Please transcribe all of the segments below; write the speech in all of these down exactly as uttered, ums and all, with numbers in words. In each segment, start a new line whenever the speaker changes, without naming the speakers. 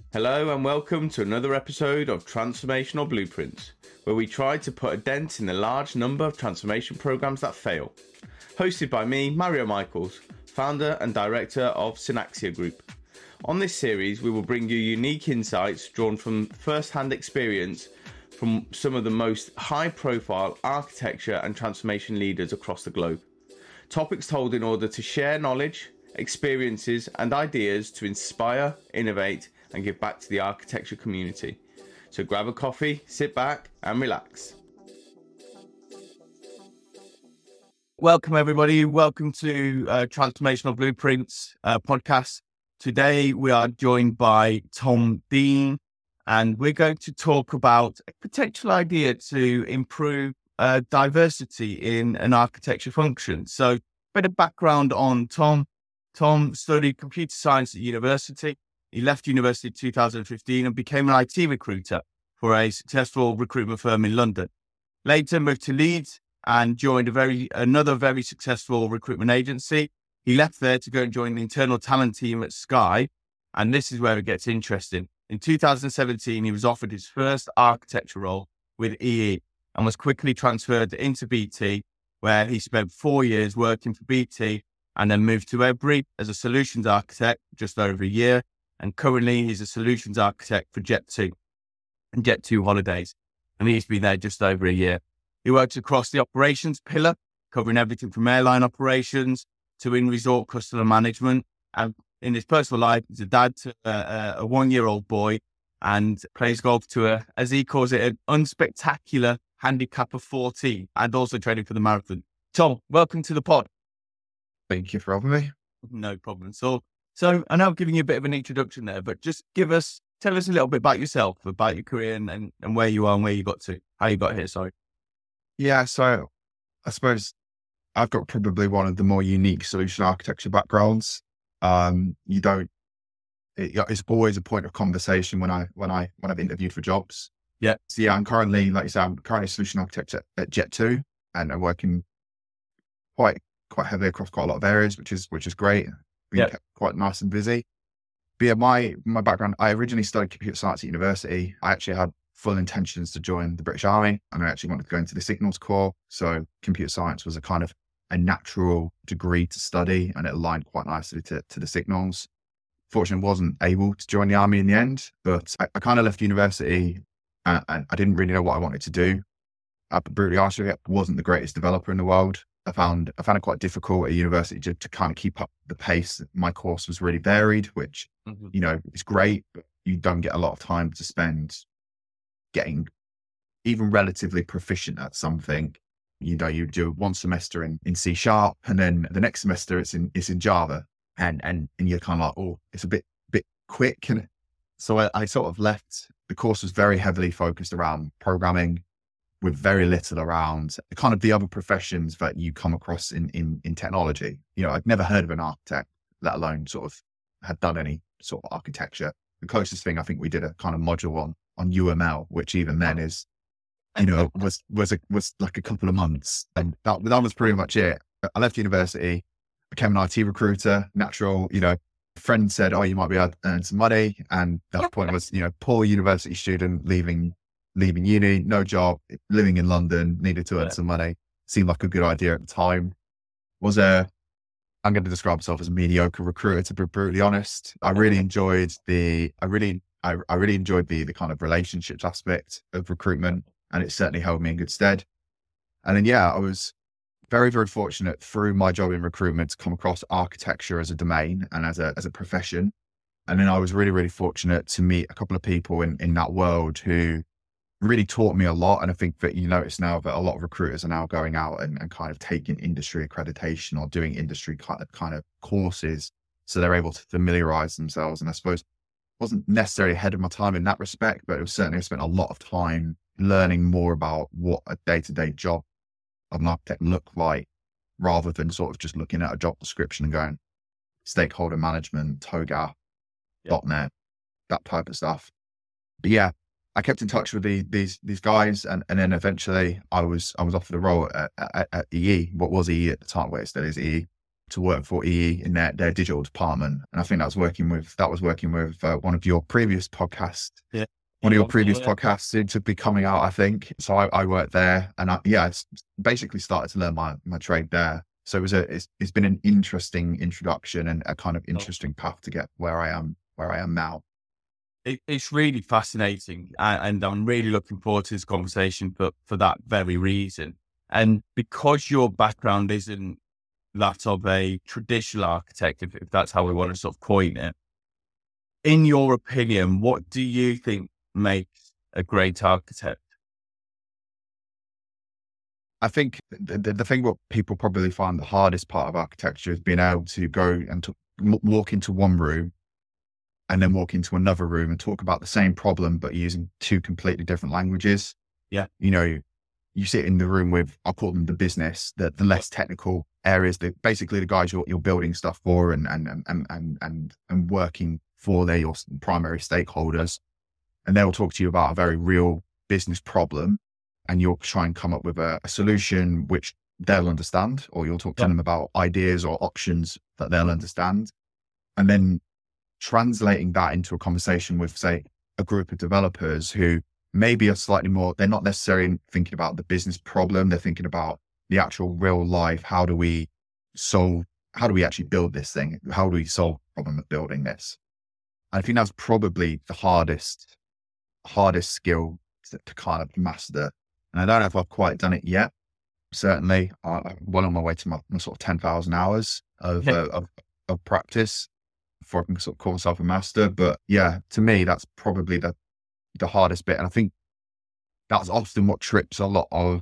Hello and welcome to another episode of Transformational Blueprints, where we try to put a dent in the large number of transformation programs that fail. Hosted by me, Mario Michaels, founder and director of Synaxia Group. On this series, we will bring you unique insights drawn from first-hand experience from some of the most high-profile architecture and transformation leaders across the globe. Topics told in order to share knowledge, experiences and ideas to inspire, innovate and give back to the architecture community. So grab a coffee, sit back and relax. Welcome everybody. Welcome to uh, Transformational Blueprints uh, podcast. Today we are joined by Tom Dean and we're going to talk about a potential idea to improve uh, diversity in an architecture function. So a bit of background on Tom. Tom studied computer science at university. He left university in two thousand fifteen and became an I T recruiter for a successful recruitment firm in London. Later moved to Leeds and joined a very another very successful recruitment agency. He left there to go and join the internal talent team at Sky. And this is where it gets interesting. In two thousand seventeen, he was offered his first architecture role with E E and was quickly transferred into B T, where he spent four years working for B T and then moved to Ebury as a solutions architect just over a year. And currently he's a solutions architect for Jet two and Jet two Holidays. And he's been there just over a year. He works across the operations pillar, covering everything from airline operations to in-resort customer management. And in his personal life, he's a dad to a, a one-year-old boy and plays golf to a, as he calls it, an unspectacular handicap of fourteen and also training for the marathon. Tom, welcome to the pod.
Thank you for having me.
No problem. So, so I know I'm giving you a bit of an introduction there, but just give us, tell us a little bit about yourself, about your career and, and, and where you are and where you got to, how you got here, sorry.
Yeah, so I suppose I've got probably one of the more unique solution architecture backgrounds. Um, you don't, it, it's always a point of conversation when I, when I, when I've interviewed for jobs.
Yeah.
So yeah, I'm currently, like you said, I'm currently a solution architect at, at Jet two and I'm working quite, quite heavily across quite a lot of areas, which is, which is great. Been
Yeah.
kept quite nice and busy. But yeah, my, my background, I originally studied computer science at university. I actually had full intentions to join the British Army and I actually wanted to go into the Signals Corps. So computer science was a kind of a natural degree to study and it aligned quite nicely to, to the Signals. Fortunately, wasn't able to join the Army in the end, but I, I kind of left university and, and I didn't really know what I wanted to do. I'll be brutally honest with you, I wasn't the greatest developer in the world. I found I found it quite difficult at university to, to kind of keep up the pace. My course was really varied, which, mm-hmm. you know, is great, but you don't get a lot of time to spend getting even relatively proficient at something. You know, you do one semester in, in C sharp and then the next semester it's in it's in Java. And and and you're kind of like, oh, it's a bit bit quick. And so I, I sort of left. The course was very heavily focused around programming, with very little around kind of the other professions that you come across in, in, in technology. You know, I'd never heard of an architect, let alone sort of had done any sort of architecture. The closest thing I think we did a kind of module on, on U M L, which even then is, you know, was, was, a, was like a couple of months. And that, that was pretty much it. I left university, became an I T recruiter, natural, you know, a friend said, oh, you might be able to earn some money. And that point was, you know, poor university student leaving leaving uni, no job, living in London, needed to earn yeah. some money. Seemed like a good idea at the time. Was a, I'm going to describe myself as a mediocre recruiter, to be brutally honest. I really enjoyed the, I really, I, I really enjoyed the, the kind of relationships aspect of recruitment and it certainly held me in good stead. And then, yeah, I was very, very fortunate through my job in recruitment to come across architecture as a domain and as a, as a profession. And then I was really, really fortunate to meet a couple of people in, in that world who really taught me a lot. And I think that you notice now that a lot of recruiters are now going out and, and kind of taking industry accreditation or doing industry kind of, kind of courses. So they're able to familiarize themselves. And I suppose wasn't necessarily ahead of my time in that respect, but it was certainly I spent a lot of time learning more about what a day-to-day job of an architect looked like, rather than sort of just looking at a job description and going stakeholder management, TOGAF, yeah. .NET, that type of stuff. But yeah, I kept in touch with the, these these guys, and, and then eventually I was I was offered a role at, at, at E E, what was E E at the time, where it still is E E, to work for E E in their, their digital department. And I think that was working with, that was working with uh, one of your previous podcasts.
Yeah.
One of your previous
yeah.
podcasts seemed to be coming out, I think. So I, I worked there, and I, yeah, it's basically started to learn my, my trade there. So it was a, it's, it's been an interesting introduction and a kind of interesting path to get where I am, where I am now.
It, it's really fascinating, and, and I'm really looking forward to this conversation for, for that very reason. And because your background isn't that of a traditional architect, if, if that's how we want to sort of coin it, in your opinion, what do you think makes a great architect?
I think the, the, the thing what people probably find the hardest part of architecture is being able to go and to walk into one room and then walk into another room and talk about the same problem, but using two completely different languages.
Yeah.
You know, you sit in the room with, I'll call them the business, the, the less technical areas, that basically the guys you're, you're building stuff for and, and, and, and, and, and working for, they're your primary stakeholders. And they'll talk to you about a very real business problem, and you'll try and come up with a, a solution which they'll understand, or you'll talk to
yeah.
them about ideas or options that they'll understand. And then translating that into a conversation with, say, a group of developers who maybe are slightly more, they're not necessarily thinking about the business problem. They're thinking about the actual real life. How do we solve, how do we actually build this thing? How do we solve the problem of building this? I think that's probably the hardest, hardest skill to, to kind of master. And I don't know if I've quite done it yet. Certainly, I'm well on my way to my, my sort of ten thousand hours of,
yeah.
uh, of, of practice before I can sort of call myself a master. But yeah, to me, that's probably the, the hardest bit. And I think that's often what trips a lot of,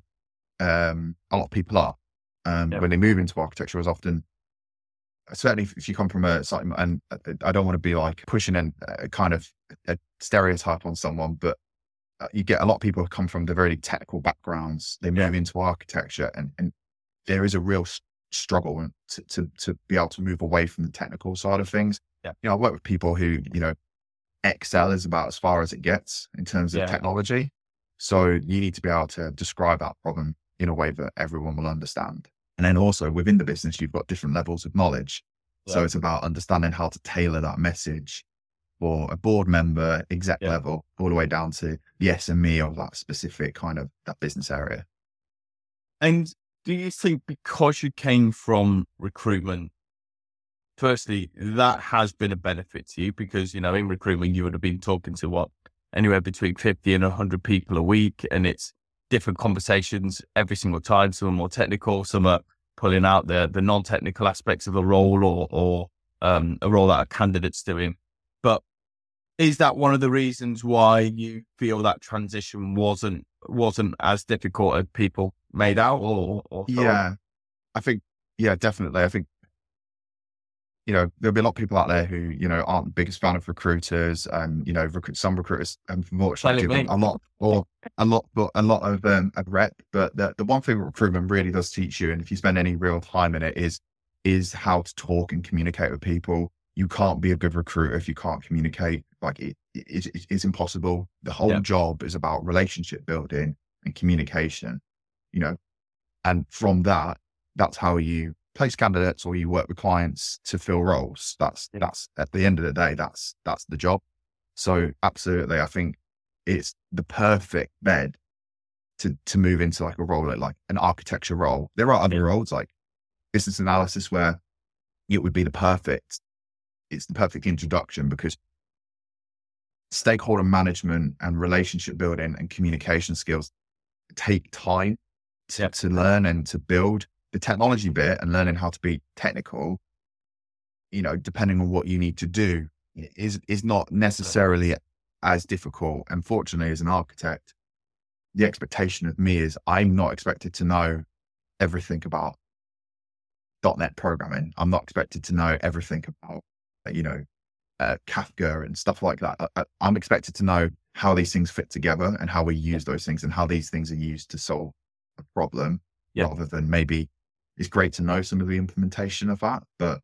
um, a lot of people up um, yeah. when they move into architecture. Is often, certainly if, if you come from a slightly, and I don't want to be like pushing in a kind of a stereotype on someone, but you get a lot of people who come from the very technical backgrounds. They move yeah. into architecture, and, and there is a real s- struggle to, to, to be able to move away from the technical side of things.
Yeah.
You know, I work with people who, you know, Excel is about as far as it gets in terms of
yeah.
technology. So you need to be able to describe that problem in a way that everyone will understand. And then also within the business, you've got different levels of knowledge. Yeah. So it's about understanding how to tailor that message for a board member, exec yeah. level, all the way down to the S M E of that specific kind of that business area.
And do you think because you came from recruitment, firstly, that has been a benefit to you? Because, you know, in recruitment, you would have been talking to what, anywhere between fifty and one hundred people a week, and it's different conversations every single time. Some are more technical, some are pulling out the, the non-technical aspects of a role or, or um, a role that a candidate's doing. But is that one of the reasons why you feel that transition wasn't wasn't as difficult as people made out? Or, or
yeah, I think yeah, definitely. I think you know there'll be a lot of people out there who you know aren't the biggest fan of recruiters, and you know recruit some recruiters unfortunately give them a lot or a lot, but a lot of um, a rep. But the the one thing recruitment really does teach you, and if you spend any real time in it, is is how to talk and communicate with people. You can't be a good recruiter if you can't communicate. Like it, it, it it's impossible. The whole yeah. job is about relationship building and communication, you know, and from that, that's how you place candidates or you work with clients to fill roles. That's, yeah. that's at the end of the day, that's, that's the job. So absolutely. I think it's the perfect bed to, to move into like a role, like, like an architecture role. There are other yeah. roles like business analysis where it would be the perfect it's the perfect introduction, because stakeholder management and relationship building and communication skills take time to, yep. to learn and to build. The technology bit and learning how to be technical, you know, depending on what you need to do, is is not necessarily as difficult. Unfortunately, as an architect, the expectation of me is I'm not expected to know everything about dot net programming. I'm not expected to know everything about you know, uh, Kafka and stuff like that. I, I'm expected to know how these things fit together and how we use those things and how these things are used to solve a problem, yeah. rather than maybe it's great to know some of the implementation of that, but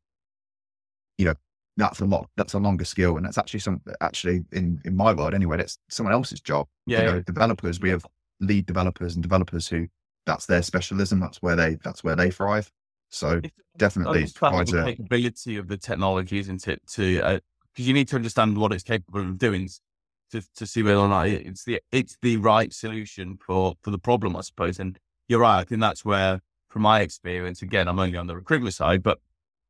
you know, that's a lot, that's a longer skill. And that's actually some, actually in, in my world anyway, that's someone else's job.
Yeah,
you know,
yeah.
developers, we have lead developers and developers who that's their specialism. That's where they, that's where they thrive. So
It's
definitely
understanding
provides
the
a,
capability of the technology, isn't it? To because you need to understand what it's capable of doing to to see whether or not it's the it's the right solution for for the problem, I suppose. And you're right. I think that's where, from my experience, again, I'm only on the recruitment side, but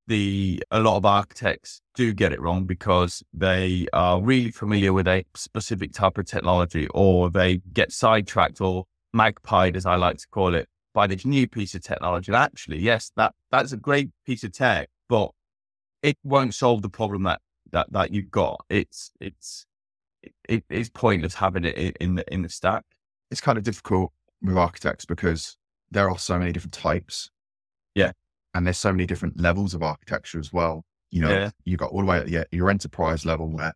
the a lot of architects do get it wrong because they are really familiar with a specific type of technology, or they get sidetracked or magpied, as I like to call it, by this new piece of technology. And actually, yes, that that's a great piece of tech, but it won't solve the problem that that that you've got. It's it's it, it's pointless having it in the in the stack.
it's kind of difficult with architects because there are so many different types.
Yeah.
And there's so many different levels of architecture as well. You know,
Yeah.
you got all the way at the, your enterprise level where,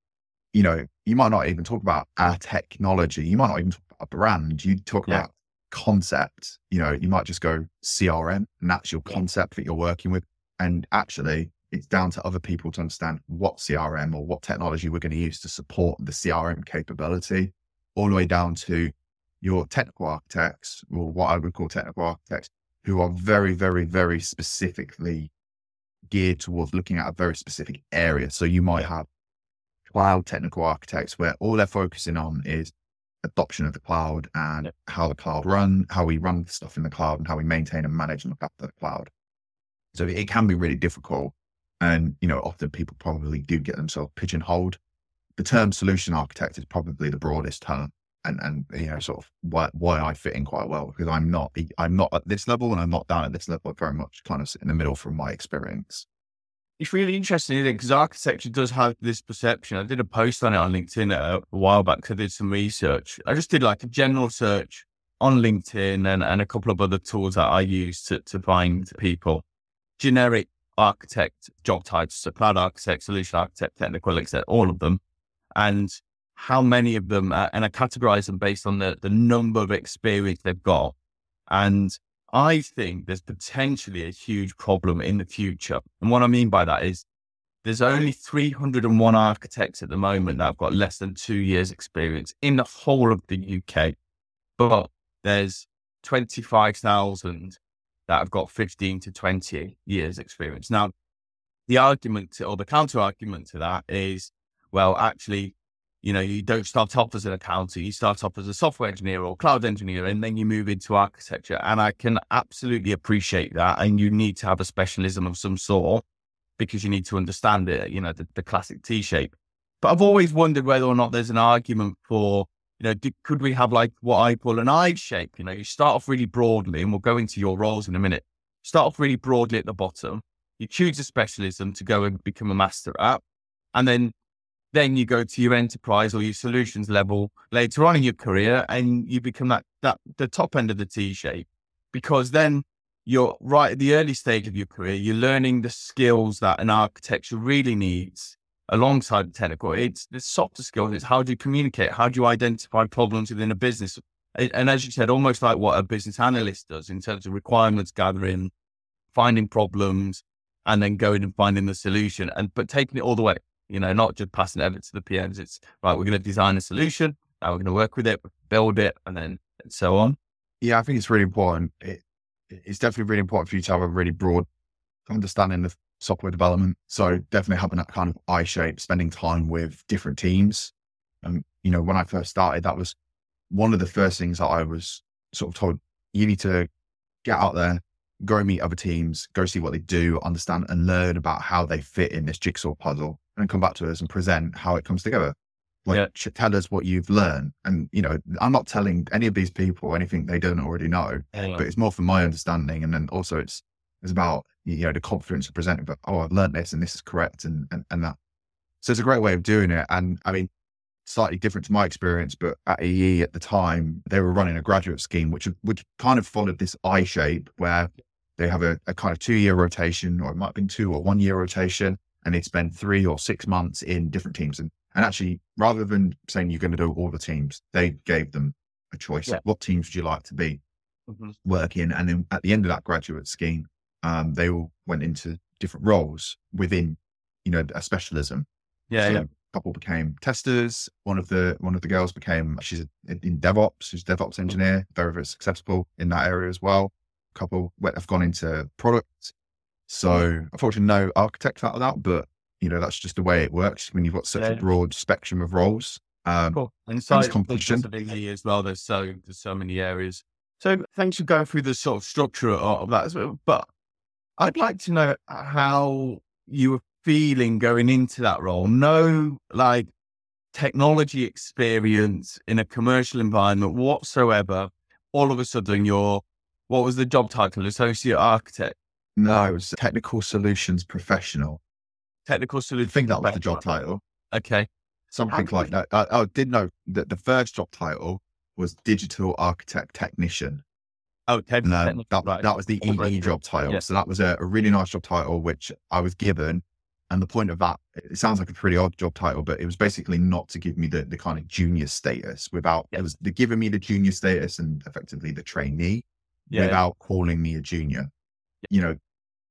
you know, you might not even talk about our technology. You might not even talk about a brand. You talk
Yeah.
about concept. You know, you might just go C R M, and that's your
Yeah.
concept that you're working with. And actually, it's down to other people to understand what C R M or what technology we're going to use to support the C R M capability, all the way down to your technical architects, or what I would call technical architects, who are very, very, very specifically geared towards looking at a very specific area. So you might have cloud technical architects where all they're focusing on is adoption of the cloud and
Yep.
how the cloud run, how we run stuff in the cloud, and how we maintain and manage and look after the cloud. So it can be really difficult. And, you know, often people probably do get themselves pigeonholed. The term solution architect is probably the broadest term. And, and, you know, sort of why, why I fit in quite well, because I'm not, I'm not at this level and I'm not down at this level, very much kind of sit in the middle from my experience.
It's really interesting, isn't it? Because architecture does have this perception. I did a post on it on LinkedIn a, a while back because I did some research. I just did like a general search on LinkedIn and, and a couple of other tools that I use to, to find people. Generic architect job titles, so cloud architect, solution architect, technical, et cetera, all of them. And how many of them, uh, and I categorize them based on the, the number of experience they've got. And I think there's potentially a huge problem in the future. And what I mean by that is there's only three hundred one architects at the moment that have got less than two years experience in the whole of the U K, but there's twenty-five thousand that have got fifteen to twenty years experience. Now, the argument to, or the counter argument to that is, well, actually, you know, you don't start off as an accountant, you start off as a software engineer or cloud engineer, and then you move into architecture. And I can absolutely appreciate that. And you need to have a specialism of some sort because you need to understand it, you know, the, the classic T shape. But I've always wondered whether or not there's an argument for, you know, do, could we have like what I call an I shape? You know, you start off really broadly, and we'll go into your roles in a minute. Start off really broadly at the bottom. You choose a specialism to go and become a master at, and then Then you go to your enterprise or your solutions level later on in your career, and you become that, that the top end of the T shape, because then you're right at the early stage of your career. You're learning the skills that an architecture really needs alongside the technical. It's the softer skills. It's how do you communicate? How do you identify problems within a business? And, and as you said, almost like what a business analyst does in terms of requirements gathering, finding problems, and then going and finding the solution, and but taking it all the way. You know, not just passing it over to the P Ms. It's right, we're going to design a solution. Now we're going to work with it, build it, and then and so on.
Yeah, I think it's really important. It, it's definitely really important for you to have a really broad understanding of software development. So definitely having that kind of I shape, spending time with different teams. And, you know, when I first started, that was one of the first things that I was sort of told, you need to get out there, go meet other teams, go see what they do, understand and learn about how they fit in this jigsaw puzzle, and come back to us and present how it comes together. Like,
Yeah.
tell us what you've learned. And, you know, I'm not telling any of these people anything they don't already know,
Anyway.
but it's more from my understanding. And then also it's, it's about, you know, the confidence of presenting, but, oh, I've learned this and this is correct. And, and, and that. So it's a great way of doing it. And I mean, slightly different to my experience, but at E E at the time, they were running a graduate scheme, which, which kind of followed this I shape where they have a, a kind of two year rotation, or it might have been two or one year rotation. And they spend three or six months in different teams. And, and actually, rather than saying you're going to do all the teams, they gave them a choice.
Yeah.
What teams would you like to be
Mm-hmm.
working? And then at the end of that graduate scheme, um, they all went into different roles within, you know, a specialism.
Yeah,
so
yeah.
A couple became testers. One of the one of the girls became, she's a, in DevOps, she's a DevOps engineer, very, very successful in that area as well. a couple where I've gone into product. So unfortunately, no architect out of that, but you know, that's just the way it works when you've got such
Yeah.
a broad spectrum of roles. Um,
Cool. And
and
so
it's competition.
as well, there's so, there's so many areas. So thanks for going through the sort of structure of, of that as well. But I'd like to know how you were feeling going into that role. No, like technology experience in a commercial environment whatsoever. All of a sudden you're, what was the job title? Associate architect?
No, it was technical solutions professional.
Technical
I
solutions.
think that was the job title.
Okay.
Something like that. I, I did know that the first job title was digital architect technician.
Okay.
And um, that,
right.
that was the E E job title.
Yeah.
So that was a, a really nice job title, which I was given. And the point of that, it sounds like a pretty odd job title, but it was basically not to give me the, the kind of junior status without,
Yeah.
it was the giving me the junior status and effectively the trainee
Yeah.
without calling me a junior. You know,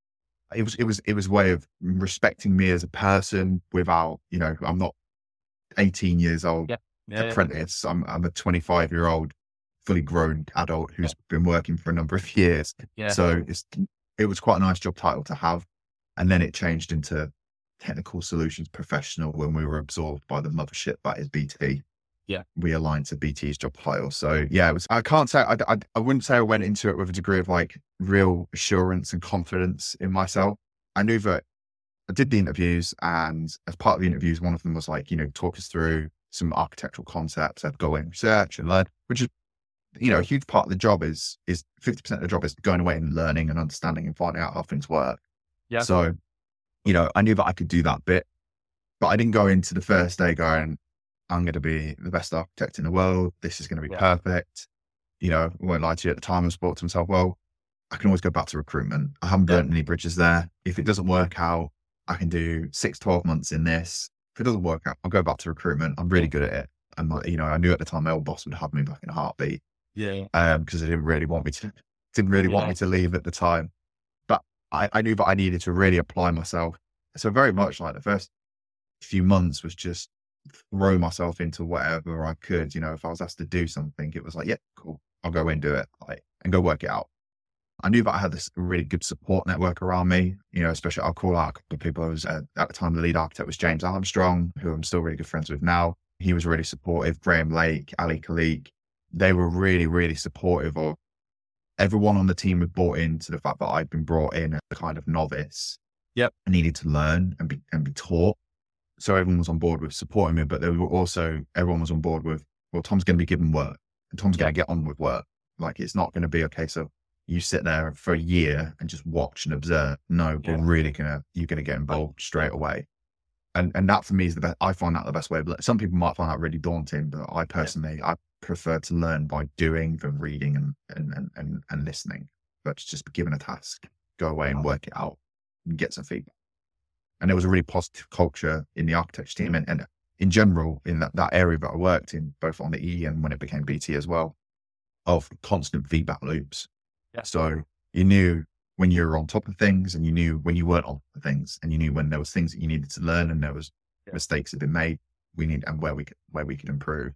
it was, it was, it was a way of respecting me as a person without, you know, I'm not eighteen years old
Yeah. Yeah.
apprentice. I'm, I'm a twenty-five year old, fully grown adult who's been working for a number of years.
Yeah.
So it's, it was quite a nice job title to have. And then it changed into technical solutions professional when we were absorbed by the mothership that is B T.
Yeah.
We aligned to B T's job title. So yeah, it was, I can't say, I, I, I wouldn't say I went into it with a degree of like real assurance and confidence in myself. I knew that I did the interviews, and as part of the interviews, one of them was like, you know, talk us through some architectural concepts. I'd go and research and learn, which is, you know, a huge part of the job is, is fifty percent of the job is going away and learning and understanding and finding out how things work.
Yeah.
So, you know, I knew that I could do that bit, but I didn't go into the first day going, I'm going to be the best architect in the world. This is going to be
Yeah.
perfect. You know, I won't lie to you, at the time I thought to myself, well, I can always go back to recruitment. I haven't
Yeah.
burnt any bridges there. If it doesn't work out, I can do six, twelve months in this. If it doesn't work out, I'll go back to recruitment. I'm really good at it. And my, you know, I knew at the time my old boss would have me back in a heartbeat.
Yeah.
Um, because they didn't really want me to, didn't really want
Yeah.
me to leave at the time. But I, I knew that I needed to really apply myself. So very much like the first few months was just throw myself into whatever I could. You know, if I was asked to do something, it was like, yeah, cool, I'll go and do it, like, and go work it out. I knew that I had this really good support network around me, you know, especially I'll call out a couple of people. I was uh, at the time, the lead architect was James Armstrong, who I'm still really good friends with now. He was really supportive. Graham Lake, Ali Khalik, they were really, really supportive of everyone on the team. Had bought into the fact that I'd been brought in as a kind of novice.
Yep.
I needed to learn and be, and be taught. So everyone was on board with supporting me, but they were also, everyone was on board with, well, Tom's going to be given work and Tom's going to get on with work. Like, it's not going to be a case of you sit there for a year and just watch and observe. No,
Yeah.
we're really going to, you're going to get involved straight away. And and that for me is the best. I find that the best way of, some people might find that really daunting, but I personally, yeah. I prefer to learn by doing than reading and, and, and, and, and listening, but just be given a task, go away and work it out and get some feedback. And there was a really positive culture in the architecture team and, and in general in that, that area that I worked in, both on the E and when it became B T as well, of constant feedback loops.
Yeah.
So you knew when you were on top of things, and you knew when you weren't on top of things, and you knew when there was things that you needed to learn and there was
Yeah.
mistakes that had been made, we need, and where we could, where we could improve.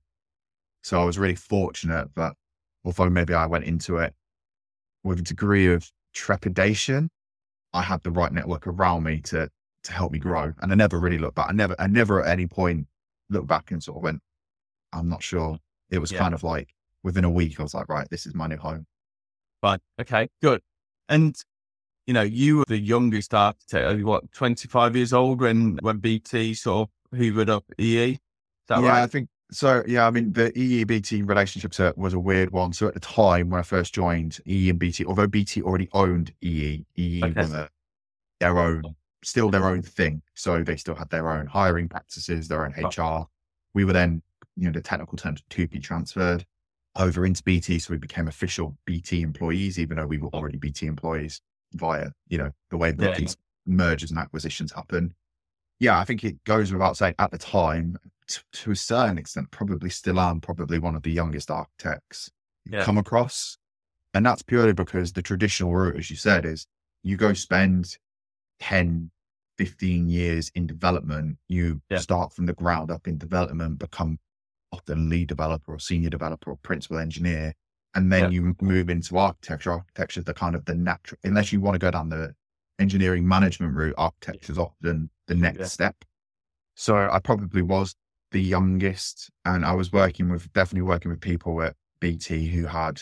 So I was really fortunate that although maybe I went into it with a degree of trepidation, I had the right network around me to, to help me grow. And I never really looked back. I never, I never at any point looked back and sort of went, I'm not sure. It was
Yeah.
kind of like within a week, I was like, right, this is my new home.
Fine. Okay, good. And, you know, you were the youngest architect, are you, what, twenty-five years old when, when B T sort of hoovered up E E? Is that
yeah,
right?
I think so. Yeah, I mean, the E E B T relationship was a weird one. So at the time when I first joined, E E and B T, although B T already owned E E, E E
Okay.
was a, their own, still their own thing. So they still had their own hiring practices, their own H R. We were then, you know, the technical terms to be transferred over into B T. So we became official B T employees, even though we were already B T employees via, you know, the way that
Yeah.
these mergers and acquisitions happen. Yeah, I think it goes without saying at the time, t- to a certain extent, probably still am probably one of the youngest architects you
Yeah.
come across. And that's purely because the traditional route, as you said, is you go spend ten, fifteen years in development. You
Yeah.
start from the ground up in development, become often lead developer or senior developer or principal engineer. And then
Yeah.
you move into architecture. Architecture is the kind of the natural, unless you want to go down the engineering management route, architecture is often the next
Yeah.
step. So I probably was the youngest, and I was working with, definitely working with people at B T who had,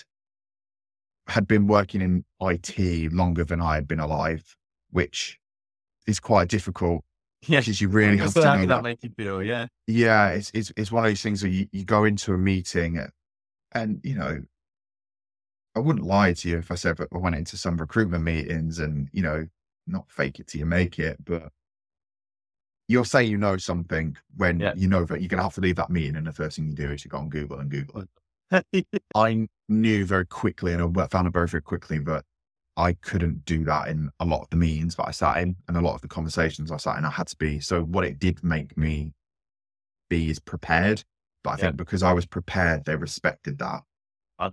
had been working in I T longer than I had been alive, which is quite difficult.
Yeah.
Because you really have
So
to
how
know
did that
that.
make you feel? Yeah.
Yeah, it's, it's, it's one of those things where you, you go into a meeting and, you know, I wouldn't lie to you if I said that I went into some recruitment meetings and, you know, not fake it till you make it, but you'll say you know something when
Yeah.
you know that you're going to have to leave that meeting, and the first thing you do is you go on Google and Google it. I knew very quickly, and I found it very, very quickly, that I couldn't do that in a lot of the meetings that I sat in and a lot of the conversations I sat in. I had to be. So what it did make me be is prepared. But I
Yeah.
think because I was prepared, they respected that.
Uh,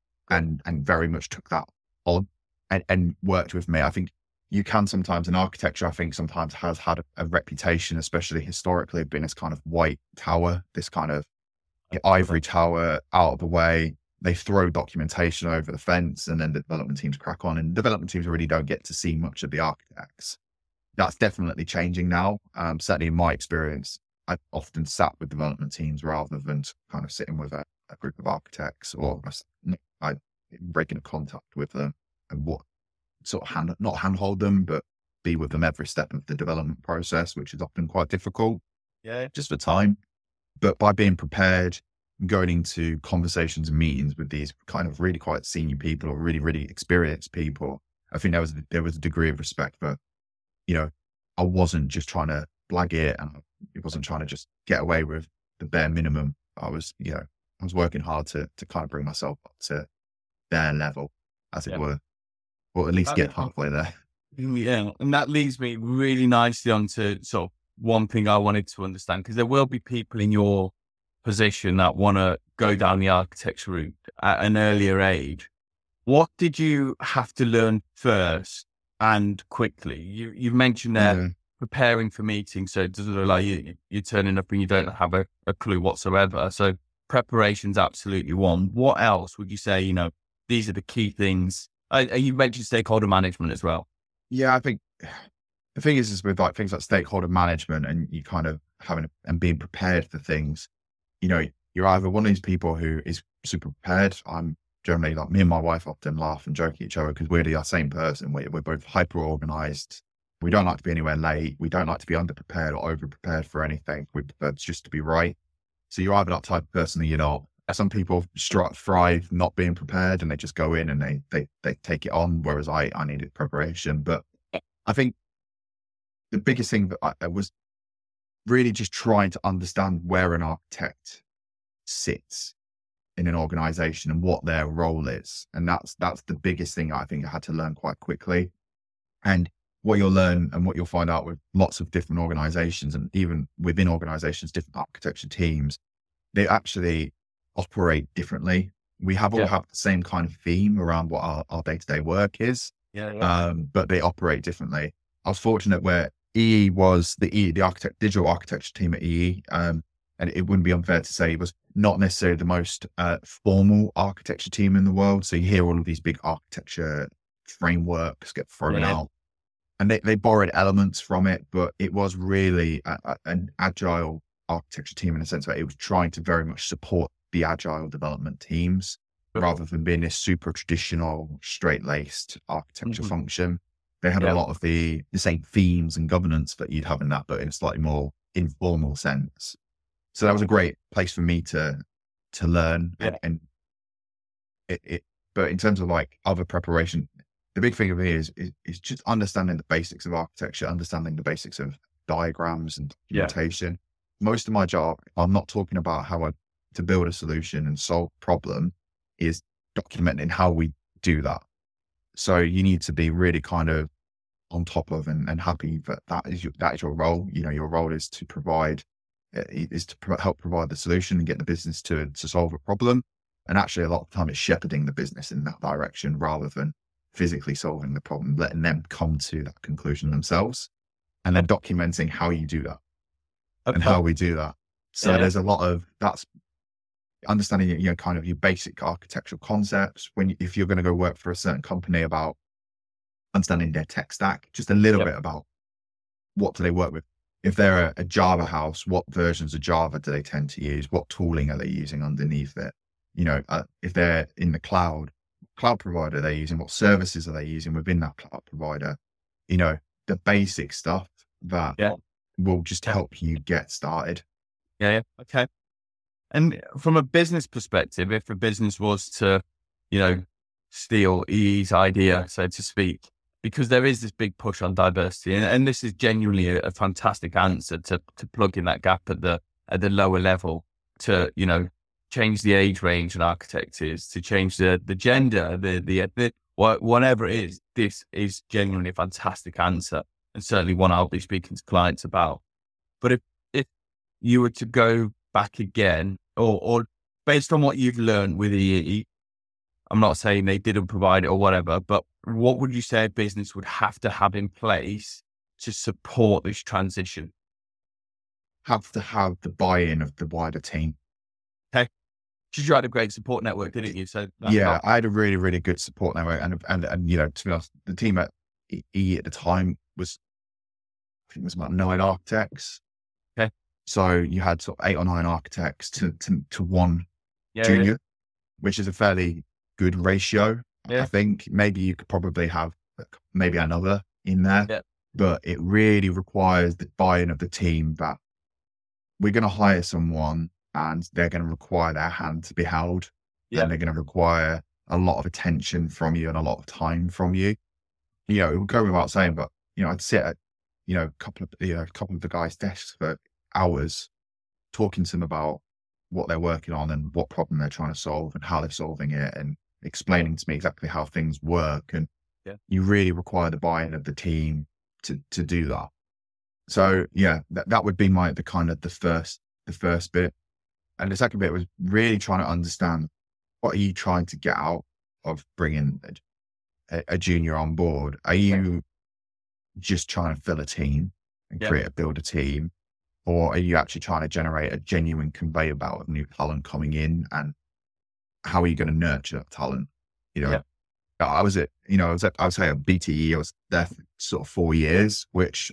and and very much took that on and, and worked with me. I think you can sometimes, in architecture, I think sometimes has had a, a reputation, especially historically, of being this kind of white tower, this kind of ivory tower out of the way. They throw documentation over the fence, and then the development teams crack on, and development teams really don't get to see much of the architects. That's definitely changing now. Um, certainly in my experience, I've often sat with development teams rather than kind of sitting with a, a group of architects, or I breaking a contact with them and what sort of hand, not handhold them, but be with them every step of the development process, which is often quite difficult.
Yeah.
Just for time. But by being prepared, going into conversations and meetings with these kind of really quite senior people or really, really experienced people, I think there was, there was a degree of respect for, you know, I wasn't just trying to blag it, and it wasn't trying to just get away with the bare minimum. I was, you know, I was working hard to, to kind of bring myself up to their level, as it
Yeah.
were, or at least
That
get
makes sense.
halfway there.
Yeah. And that leads me really nicely onto sort of one thing I wanted to understand, because there will be people in your position that want to go down the architecture route at an earlier age. What did you have to learn first and quickly? You, you've mentioned that
Yeah.
preparing for meetings, so it doesn't look like you, you're turning up and you don't have a, a clue whatsoever. So preparation's absolutely one. What else would you say, you know, these are the key things? Uh, you mentioned stakeholder management as well.
Yeah, I think the thing is, is with like things like stakeholder management, and you kind of having and being prepared for things, you know, you're either one of these people who is super prepared. I'm generally like, me and my wife often laugh and joke at each other because we're the same person. We're, we're both hyper organized. We don't like to be anywhere late. We don't like to be underprepared or over prepared for anything. We prefer just to be right. So you're either that type of person or you're not. Some people stri- thrive not being prepared, and they just go in and they they they take it on. Whereas I I needed preparation. But I think the biggest thing that I, I was really just trying to understand where an architect sits in an organization and what their role is, and that's that's the biggest thing I think I had to learn quite quickly. And what you'll learn and what you'll find out with lots of different organizations, and even within organizations, different architecture teams, they actually operate differently. We have all
Yeah.
have the same kind of theme around what our, our day-to-day work is,
Yeah. yeah.
um, but they operate differently. I was fortunate where E E was the E, the architect, digital architecture team at E E, um, and it wouldn't be unfair to say it was not necessarily the most uh, formal architecture team in the world. So you hear all of these big architecture frameworks get thrown
Yeah.
out, and they, they borrowed elements from it, but it was really a, a, an agile architecture team in a sense that it was trying to very much support the agile development teams rather than being this super traditional, straight-laced architecture
Mhm.
function. They had
Yeah.
a lot of the, the same themes and governance that you'd have in that, but in a slightly more informal sense. So that was a great place for me to to learn.
Yeah.
And, and it, it, but in terms of like other preparation, the big thing of me is, is is just understanding the basics of architecture, understanding the basics of diagrams and
Yeah.
documentation. Most of my job, I'm not talking about how I to build a solution and solve a problem, is documenting how we do that. So you need to be really kind of on top of and, and happy that that is your, that is your role. You know, your role is to provide, uh, is to pro- help provide the solution and get the business to, to solve a problem. And actually a lot of the time it's shepherding the business in that direction rather than physically solving the problem, letting them come to that conclusion themselves, and then documenting how you do that and how we do that. So
Yeah.
there's a lot of, that's understanding, you know, kind of your basic architectural concepts when, you, if you're going to go work for a certain company, about understanding their tech stack, just a little
Yep.
bit about what do they work with. If they're a, a Java house, what versions of Java do they tend to use? What tooling are they using underneath it? You know, uh, if they're in the cloud, cloud provider they're using, what services are they using within that cloud provider? You know, the basic stuff that
Yeah.
will just help you get started.
Yeah. yeah. Okay. And from a business perspective, if a business was to, you know, steal E E's idea, so to speak, because there is this big push on diversity, and, and this is genuinely a, a fantastic answer to to plug in that gap at the at the lower level, to, you know, change the age range in architects, to change the the gender, the the, the whatever it is. This is genuinely a fantastic answer, and certainly one I'll be speaking to clients about. But if if you were to go back again, or or based on what you've learned with E E, I'm not saying they didn't provide it or whatever, but what would you say a business would have to have in place to support this transition?
Have to have the buy-in of the wider team.
Okay. Because you had a great support network, didn't you? So that's
yeah,
not-
I had a really, really good support network, and and and you know, to be honest, the team at E E at the time was, I think it was about nine architects.
Okay.
So you had sort of eight or nine architects to to, to one
yeah,
junior,
yeah.
which is a fairly good ratio.
Yeah.
I think maybe you could probably have maybe another in there,
Yeah.
but it really requires the buy-in of the team that we're going to hire someone and they're going to require their hand to be held.
Yeah.
And they're going to require a lot of attention from you and a lot of time from you. You know, it will go without saying, but, you know, I'd sit at, you know, a couple of, you know, a couple of the guys' desks for hours talking to them about what they're working on and what problem they're trying to solve and how they're solving it, and explaining to me exactly how things work. And
Yeah.
you really require the buy-in of the team to, to do that. So yeah, that, that would be my, the kind of the first, the first bit. And the second bit was really trying to understand, what are you trying to get out of bringing a, a junior on board? Are you just trying to fill a team and
Yeah.
create a build a team? Or are you actually trying to generate a genuine conveyor belt of new talent coming in? And how are you going to nurture that talent? You know,
Yeah.
I was at, you know, I was at, I would say at B T E, I was there for sort of four years, which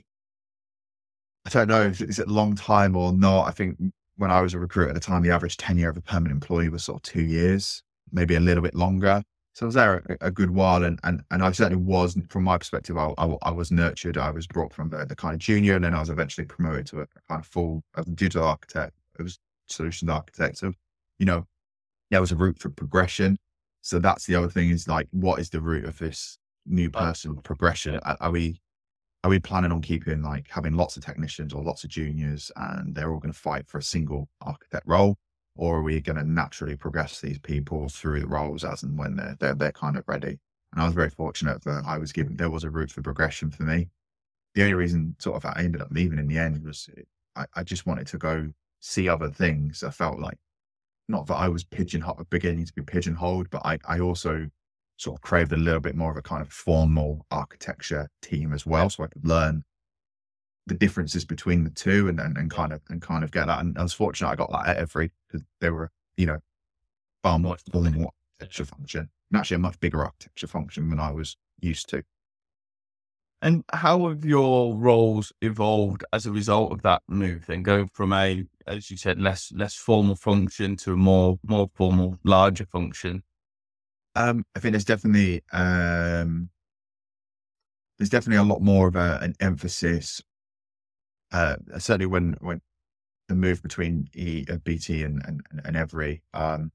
I don't know if it's a long time or not. I think when I was a recruiter at the time, the average tenure of a permanent employee was sort of two years, maybe a little bit longer. So I was there a, a good while, and, and, and I certainly was, from my perspective, I, I, I was nurtured. I was brought from the, the kind of junior, and then I was eventually promoted to a kind of full as a digital architect. It was solutions architect. So, you know, there was a route for progression. So that's the other thing, is like, what is the route of this new person progression? Are, are we, are we planning on keeping, like, having lots of technicians or lots of juniors and they're all going to fight for a single architect role? Or are we going to naturally progress these people through the roles as and when they're, they're, they're kind of ready? And I was very fortunate that I was given, there was a route for progression for me. The only reason sort of I ended up leaving in the end was I, I just wanted to go see other things. I felt like, not that I was pigeonholed, beginning to be pigeonholed, but I, I also sort of craved a little bit more of a kind of formal architecture team as well. So I could learn the differences between the two, and, and, and kind of, and kind of get that. And I was fortunate I got that at Every, because there were, you know, far more formal architecture function, and actually a much bigger architecture function than I was used to.
And how have your roles evolved as a result of that move, then, going from a, as you said, less less formal function to a more more formal, larger function?
Um, I think there's definitely um, there's definitely a lot more of a, an emphasis. Uh, certainly when when the move between E, uh, B T and and, and Every, um,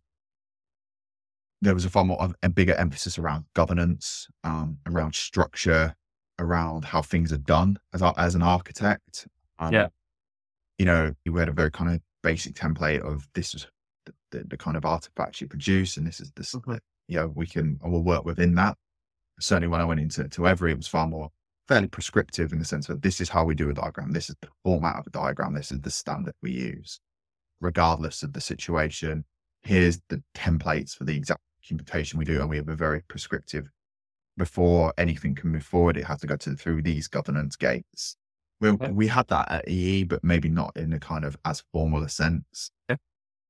there was a far more of a bigger emphasis around governance, um, around structure, around how things are done as as an architect. Um,
Yeah.
You know, you had a very kind of basic template of, this is the, the, the kind of artifacts you produce, and this is this,
Okay.
you know, we can, we'll work within that. Certainly when I went into to Every, it was far more fairly prescriptive, in the sense that this is how we do a diagram. This is the format of a diagram. This is the standard we use, regardless of the situation. Here's the templates for the exact documentation we do. And we have a very prescriptive, before anything can move forward, it has to go to, through these governance gates. We,
Okay.
we had that at E E, but maybe not in a kind of as formal a sense.
Yeah.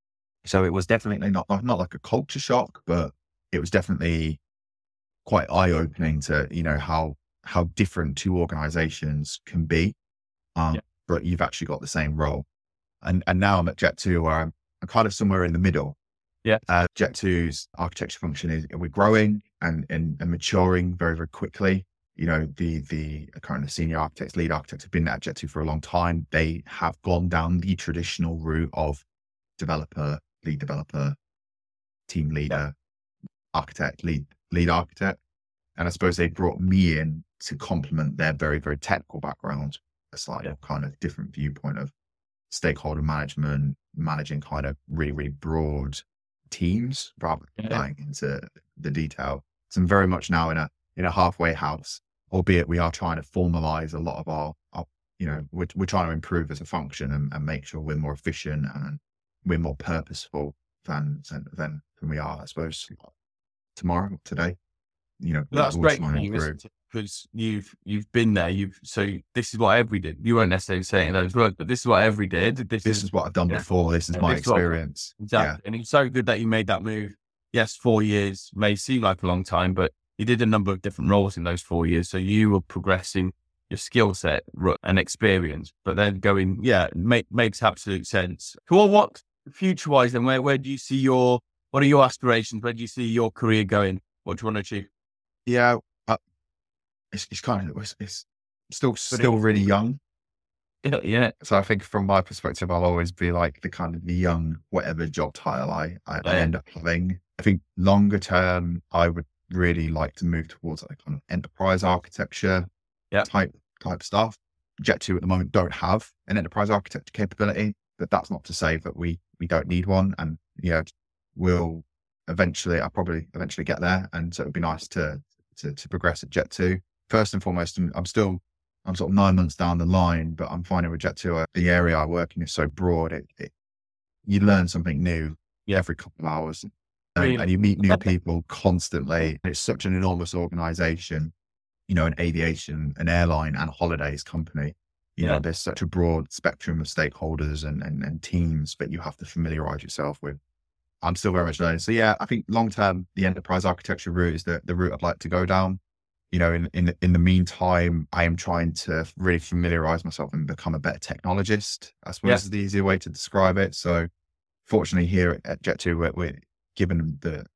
So it was definitely not, not like a culture shock, but it was definitely quite eye opening to, you know, how, how different two organizations can be. Um,
Yeah.
but you've actually got the same role. And, and now I'm at Jet two where I'm, I'm kind of somewhere in the middle.
Yeah.
Uh, Jet two's architecture function is we're growing and, and, and maturing very, very quickly. You know, the, the current senior architects, lead architects have been at Jet two for a long time. They have gone down the traditional route of developer, lead developer, team leader, yeah. architect, lead, lead architect. And I suppose they brought me in to complement their very, very technical background, a slightly yeah. kind of different viewpoint of stakeholder management, managing kind of really, really broad teams rather than yeah. going into the detail. So I'm very much now in a, in a halfway house, albeit we are trying to formalize a lot of our, our you know, we're, we're trying to improve as a function and, and make sure we're more efficient and we're more purposeful than, than, than we are, I suppose, tomorrow, today. You know,
well, that's great because you've you've been there. You've so this is what every did. You won't necessarily say it in those words, but this is what every did. This,
this
is,
is what I've done yeah. before. This is yeah, my this experience.
What, exactly, yeah. And it's so good that you made that move. Yes, four years may seem like a long time, but you did a number of different roles in those four years. So you were progressing your skill set and experience, but then going, yeah, make, makes absolute sense. Well, what future wise then? Where where do you see your what are your aspirations? Where do you see your career going? What do you want to achieve?
Yeah, uh, it's, it's kind of, it's, it's still, still really young.
Yeah, yeah.
So I think from my perspective, I'll always be like the kind of the young, whatever job title I, I, yeah. I end up having. I think longer term, I would really like to move towards like kind of enterprise architecture
yeah.
type, type stuff. Jet two at the moment don't have an enterprise architecture capability, but that's not to say that we, we don't need one. And yeah, we'll eventually, I'll probably eventually get there. And so it'd be nice to, To, to progress at Jet two. First and foremost, I'm, I'm still, I'm sort of nine months down the line, but I'm finding with Jet two, uh, the area I work in is so broad. It, it you learn something new yeah. every couple of hours, and, really? and you meet new people constantly. It's such an enormous organization, you know, an aviation, an airline, and holidays company. You yeah. know, there's such a broad spectrum of stakeholders and, and and teams that you have to familiarize yourself with. I'm still very much learning. So yeah, I think long term, the enterprise architecture route is the, the route I'd like to go down. You know, in, in, in the meantime, I am trying to really familiarize myself and become a better technologist. I suppose yeah. is the easier way to describe it. So fortunately here at Jet two, we're, we're given the,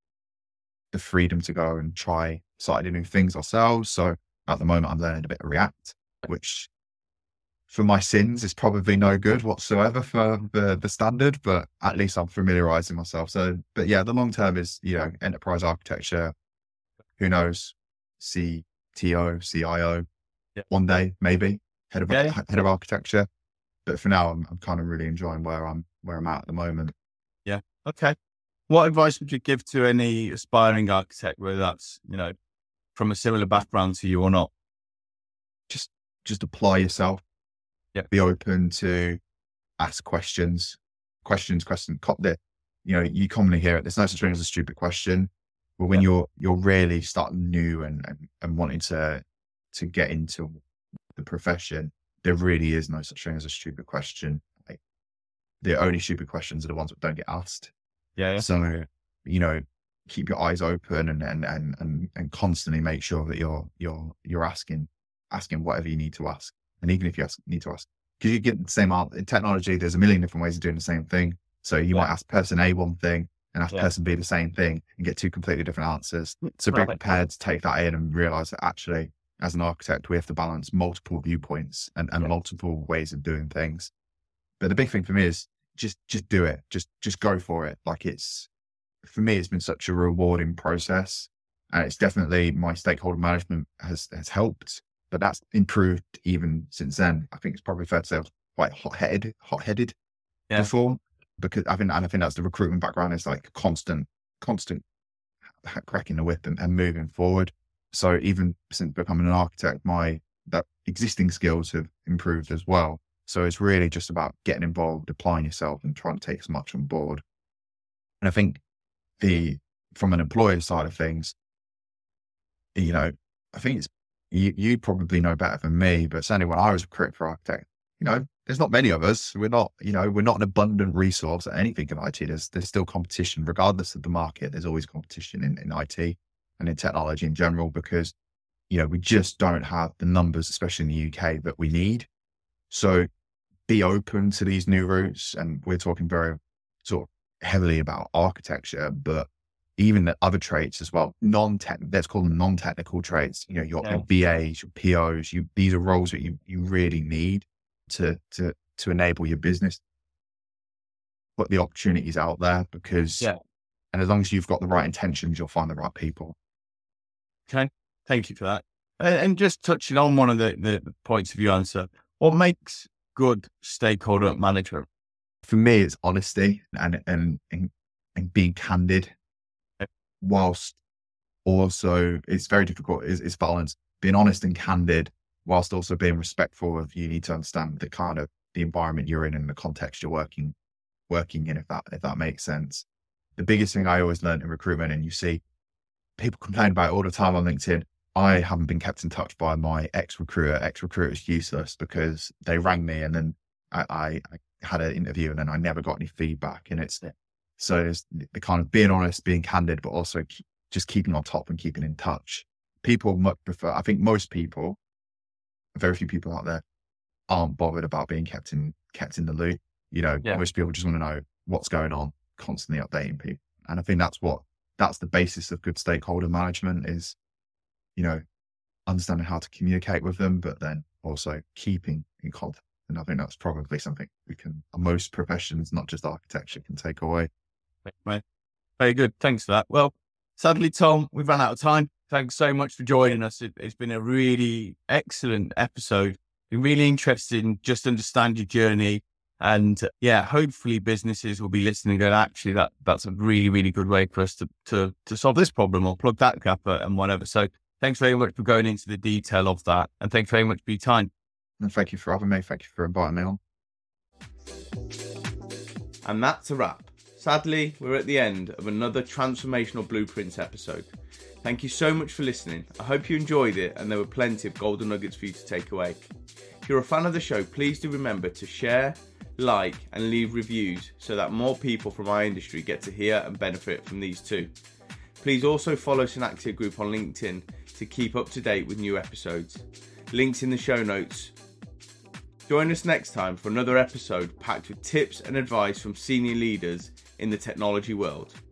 the freedom to go and try slightly new things ourselves. So at the moment, I'm learning a bit of React, which for my sins is probably no good whatsoever for the, the standard, but at least I'm familiarizing myself. So, but yeah, the long term is, you know, enterprise architecture, who knows, C T O, C I O, yeah. one day, maybe head of, yeah. head of architecture. But for now, I'm, I'm kind of really enjoying where I'm, where I'm at at the moment.
Yeah. Okay. What advice would you give to any aspiring architect, whether that's, you know, from a similar background to you or not?
Just, just apply yourself.
Yeah.
Be open to ask questions, questions, questions. The, you know, you commonly hear it. There's no such thing as a stupid question. But when yeah. you're, you're really starting new and, and, and wanting to, to get into the profession, there really is no such thing as a stupid question. Like, the only stupid questions are the ones that don't get asked.
Yeah. yeah.
So, you know, keep your eyes open and, and, and, and, and constantly make sure that you're, you're, you're asking, asking whatever you need to ask. And even if you ask, need to ask, because you get the same answer in technology, there's a million different ways of doing the same thing. So you yeah. might ask person A one thing and ask yeah. person B the same thing and get two completely different answers. So be prepared to take that in and realize that actually, as an architect, we have to balance multiple viewpoints and, and yeah. multiple ways of doing things. But the big thing for me is just, just do it. Just, just go for it. Like it's, for me, it's been such a rewarding process, and it's definitely my stakeholder management has, has helped. But that's improved even since then. I think it's probably fair to say I was quite hot-headed, hot-headed yeah. before, because I think, and I think that's the recruitment background is like constant, constant cracking the whip and, and moving forward. So even since becoming an architect, my that existing skills have improved as well. So it's really just about getting involved, applying yourself, and trying to take as much on board. And I think the from an employer side of things, you know, I think it's. You, you probably know better than me, but certainly when I was recruiting for architect, you know, there's not many of us. We're not, you know, we're not an abundant resource at anything in I T. There's, there's still competition, regardless of the market. There's always competition in, in I T and in technology in general, because, you know, we just don't have the numbers, especially in the U K, that we need. So be open to these new routes. And we're talking very sort of heavily about architecture, but even the other trades as well, non-tech, let's call them non-technical trades. You know, your, yeah. your B As, your P Os, you, these are roles that you, you really need to, to, to enable your business. Put the opportunities out there, because, yeah. and as long as you've got the right intentions, you'll find the right people.
Okay. Thank you for that. And just touching on one of the, the points of your answer, what makes good stakeholder management?
For me, it's honesty and, and, and, and being candid. Whilst also, it's very difficult, is it's balance, being honest and candid, whilst also being respectful of, you need to understand the kind of the environment you're in and the context you're working, working in, if that, if that makes sense. The biggest thing I always learned in recruitment, and you see people complain about it all the time on LinkedIn, I haven't been kept in touch by my ex-recruiter. Ex-recruiter is useless because they rang me and then I, I, I had an interview and then I never got any feedback. And it's, So it's the kind of being honest, being candid, but also keep, just keeping on top and keeping in touch. People much prefer, I think most people, very few people out there aren't bothered about being kept in, kept in the loop. You know, yeah. most people just want to know what's going on, constantly updating people. And I think that's what, that's the basis of good stakeholder management is, you know, understanding how to communicate with them, but then also keeping in contact. And I think that's probably something we can, most professions, not just architecture, can take away.
Right. Very good. Thanks for that. Well, sadly, Tom, we've run out of time. Thanks so much for joining us. It, it's been a really excellent episode. Been really interested in just understand your journey. And yeah, hopefully businesses will be listening and going, actually, that that's a really, really good way for us to, to, to solve this problem or plug that gap and whatever. So thanks very much for going into the detail of that. And thanks very much for your time.
And thank you for having me. Thank you for inviting me on.
And that's a wrap. Sadly, we're at the end of another Transformational Blueprints episode. Thank you so much for listening. I hope you enjoyed it and there were plenty of golden nuggets for you to take away. If you're a fan of the show, please do remember to share, like, and leave reviews so that more people from our industry get to hear and benefit from these too. Please also follow Synactia Group on LinkedIn to keep up to date with new episodes. Links in the show notes. Join us next time for another episode packed with tips and advice from senior leaders in the technology world.